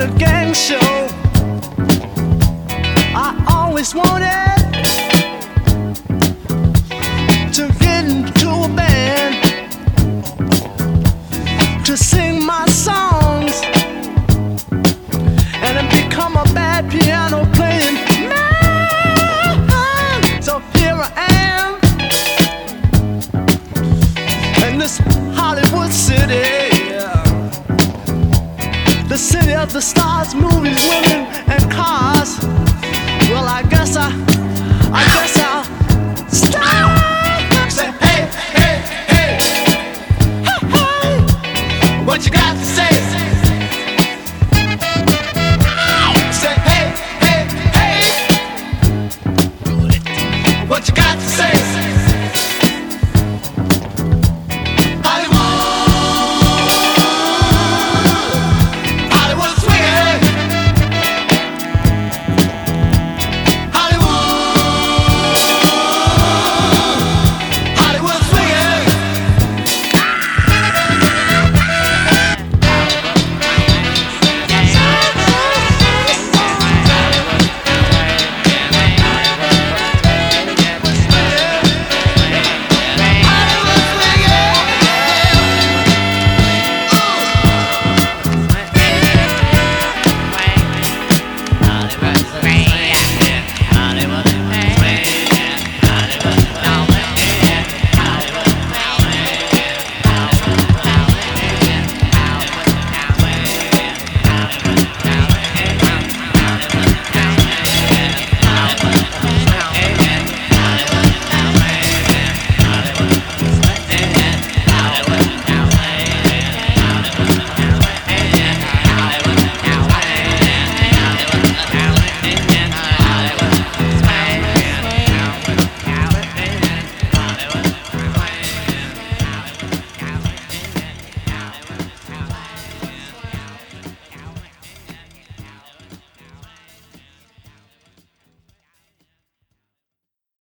a gang show. I always wanted to get into a band to sing my songs and then become a bad piano playing man. So here I am in this Hollywood city, the city of the stars, movies, women, and cars. Well, I guess